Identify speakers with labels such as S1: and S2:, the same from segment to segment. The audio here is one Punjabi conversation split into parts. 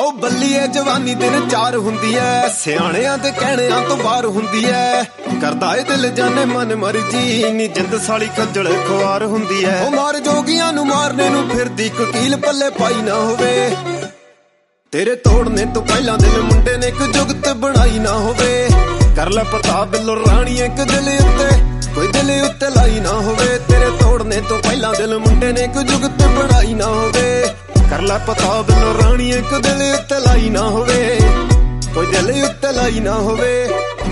S1: ਓ ਬੱਲੀਏ ਜਵਾਨੀ ਦਿਨ ਚਾਰ ਹੁੰਦੀ ਐ, ਸਿਆਣਿਆਂ ਦੇ ਕਹਿਣਿਆਂ ਤੋਂ ਬਾਹਰ ਹੁੰਦੀ ਐ। ਕਰਦਾ ਏ ਦਿਲ ਜਾਣੇ ਮਨ ਮਰਜੀ, ਨੀ ਜਿੰਦ ਸਾਲੀ ਖੱਜਲ ਖੁਆਰ ਹੁੰਦੀ ਐ। ਓ ਮਾਰ ਜੋਗੀਆਂ ਨੂੰ ਮਾਰਨੇ ਨੂੰ ਫਿਰਦੀ ਵਕੀਲ ਪੱਲੇ ਪਾਈ ਨਾ ਹੋਵੇ, ਤੇਰੇ ਤੋੜਨੇ ਤੋਂ ਪਹਿਲਾਂ ਦਿਲ ਮੁੰਡੇ ਨੇ ਇੱਕ ਜੁਗਤ ਬਣਾਈ ਨਾ ਹੋਵੇ। ਕਰ ਲੈ ਪਤਾ ਬਿੱਲੋ ਰਾਣੀ ਇੱਕ ਦਿਲ ਉੱਤੇ, ਕੋਈ ਦਿਲ ਉੱਤੇ ਲਾਈ ਨਾ ਹੋਵੇ। ਤੇਰੇ ਤੋੜਨੇ ਤੋਂ ਪਹਿਲਾਂ ਦਿਲ ਮੁੰਡੇ ਨੇ ਇੱਕ ਜੁਗਤ ਬਣਾਈ ਨਾ ਹੋਵੇ। ਕਰ ਲੈ ਪਤਾ ਬਿੱਲੋ ਰਾਣੀ ਇੱਕ ਦਿਲ ਉੱਤੇ ਲਾਈ ਨਾ ਹੋਵੇ, ਕੋਈ ਦਿਲ ਉੱਤੇ ਲਾਈ ਨਾ ਹੋਵੇ।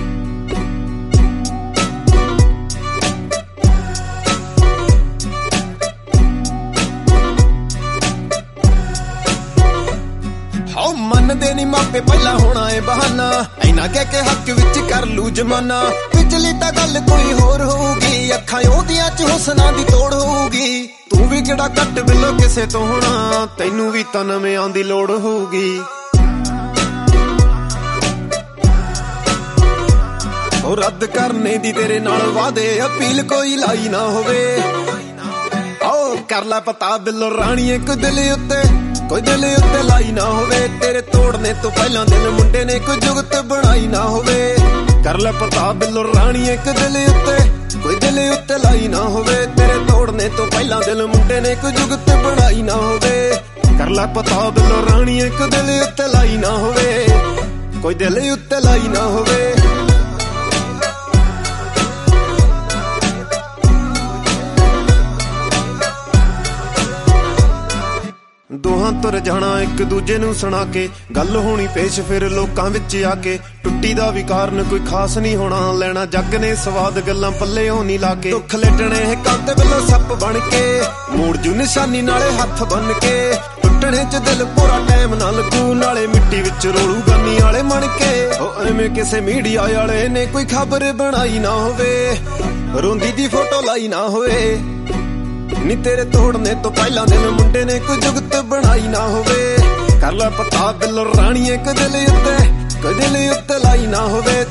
S1: ਹਾਉ ਮੰਨਦੇ ਨੀ ਮਾਪੇ ਪਹਿਲਾਂ ਹੋਣਾ ਏ ਬਹਾਨਾ, ਐਨਾ ਕਹਿ ਕੇ ਹੱਕ ਵਿੱਚ ਕਰ ਲੂ ਜਮਾਨਾ। ਪਿਛਲੀ ਤਾਂ ਗੱਲ ਕੋਈ ਹੋਰ ਹੋਊਗੀ, ਅੱਖਾਂ ਉਹਦੀਆਂ ਚ ਹੁਸਨਾਂ ਦੀ ਤੋੜ ਹੋਊਗੀ। ਤੂੰ ਵੀ ਕਿਹੜਾ ਘੱਟ ਬਿੱਲੋ ਕਿਸੇ ਤੋਂ ਹੋਣਾ, ਤੈਨੂੰ ਵੀ ਤਾਂ ਨਵੇਂ ਆਉਣ ਦੀ ਲੋੜ ਹੋਊਗੀ। ਉਹ ਰੱਦ ਕਰਨੇ ਦੀ ਤੇਰੇ ਨਾਲ ਵਾਦੇ, ਅਪੀਲ ਕੋਈ ਲਾਈ ਨਾ ਹੋਵੇ। ਆਓ ਕਰ ਲੈ ਪਤਾ ਬਿੱਲੋ ਰਾਣੀ ਇੱਕ ਦਿਲ ਉੱਤੇ, ਕੋਈ ਦਿਲ ਉੱਤੇ ਲਾਈ ਨਾ ਹੋਵੇ। ਤੇਰੇ ਤੋੜਨੇ ਤੋਂ ਪਹਿਲਾਂ ਦਿਲ ਮੁੰਡੇ ਨੇ ਕੋਈ ਜੁਗਤ ਬਣਾਈ ਨਾ ਹੋਵੇ। ਕਰ ਲੈ ਪਤਾ ਬਿੱਲੋ ਰਾਣੀ ਇੱਕ ਦਿਲ ਉੱਤੇ, ਕੋਈ ਦਿਲ ਉੱਤੇ ਲਾਈ ਨਾ ਹੋਵੇ। ਤੇਰੇ ਤੋੜਨੇ ਤੋਂ ਪਹਿਲਾਂ ਦਿਲ ਮੁੰਡੇ ਨੇ ਕੋਈ ਜੁਗਤ ਬਣਾਈ ਨਾ ਹੋਵੇ। ਕਰ ਲੈ ਪਤਾ ਬਿੱਲੋ ਰਾਣੀ ਇੱਕ ਦਿਲ ਉੱਤੇ ਲਾਈ ਨਾ ਹੋਵੇ, ਕੋਈ ਦਿਲ ਉੱਤੇ ਲਾਈ ਨਾ ਹੋਵੇ। ਦੋਹਾਂ ਤੁਰ ਜਾਣਾ ਇੱਕ ਦੂਜੇ ਨੂੰ ਸੁਣਾ ਕੇ, ਗੱਲ ਹੋਣੀ ਪੇਸ਼ ਫਿਰ ਲੋਕਾਂ ਵਿੱਚ ਆ ਕੇ। ਟੁੱਟੀ ਦਾ ਵੀ ਕਾਰਨ ਕੋਈ ਖਾਸ ਨਹੀਂ ਹੋਣਾ, ਲੈਣਾ ਜੱਗ ਨੇ ਸਵਾਦ ਗੱਲਾਂ ਪੱਲੇ ਹੋਣੀ ਲਾ ਕੇ। ਦੁੱਖ ਲੇਟਣੇ ਕੰਧ ਵੱਲੋਂ ਸੱਪ ਬਣ ਕੇ, ਮੋੜ ਜੂ ਨਿਸ਼ਾਨੀ ਨਾਲੇ ਹੱਥ ਬੰਨ ਕੇ। ਟੁੱਟਣੇ ਚ ਦਿਲ ਪੂਰਾ ਟਾਈਮ ਨਾ ਲੱਗੂ, ਨਾਲੇ ਮਿੱਟੀ ਵਿੱਚ ਰੋਲੂ ਗਾਨੀ ਵਾਲੇ ਮਣ ਕੇ। ਉਹ ਐਵੇਂ ਕਿਸੇ ਮੀਡੀਆ ਵਾਲੇ ਨੇ ਕੋਈ ਖਬਰ ਬਣਾਈ ਨਾ ਹੋਵੇ, ਰੋਂਦੀ ਦੀ ਫੋਟੋ ਲਾਈ ਨਾ ਹੋਵੇ। ਨੀ ਤੇਰੇ ਤੋੜਨੇ ਤੋਂ ਪਹਿਲਾਂ ਦਿਲ ਮੁੰਡੇ ਨੇ ਕੋਈ ਜੁਗਤ ਬਣਾਈ ਨਾ ਹੋਵੇ। ਕਰ ਲੈ ਪਤਾ ਬਿੱਲੋ ਰਾਣੀ ਇੱਕ ਦਿਲ ਉੱਤੇ, ਕੋਈ ਦਿਲ ਉੱਤੇ ਲਾਈ ਨਾ ਹੋਵੇ।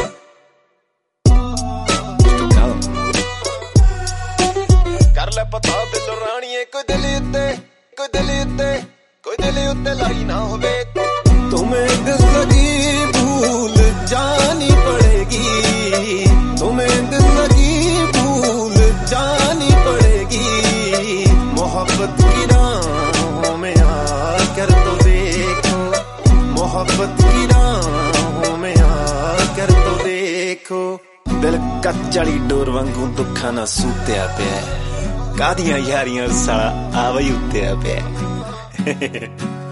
S1: ਕਰ ਲੈ ਪਤਾ ਬਿੱਲੋ ਰਾਣੀ ਇੱਕ ਦਿਲ ਉੱਤੇ, ਕੋਈ ਦਿਲ ਉੱਤੇ, ਕੋਈ ਦਿਲ ਉੱਤੇ ਲਾਈ ਨਾ ਹੋਵੇ। ਤੁਮੇ ਜ਼ਿੰਦਗੀ ਭੂਲ ਜਾਨੀ ਪੜੇਗੀ, ਤੁਮੇ ਜ਼ਿੰਦਗੀ ਭੂਲ ਜਾਨੀ पड़ेगी। मोहब्बत की राहों में आकर तो देखो, मोहब्बत की राहों में आकर तो देखो। दिल कच्चड़ी डोर वांगू दुखा ना सूत्या पिया, कादियां यारियां साला आवा ही उत्तेया पिया।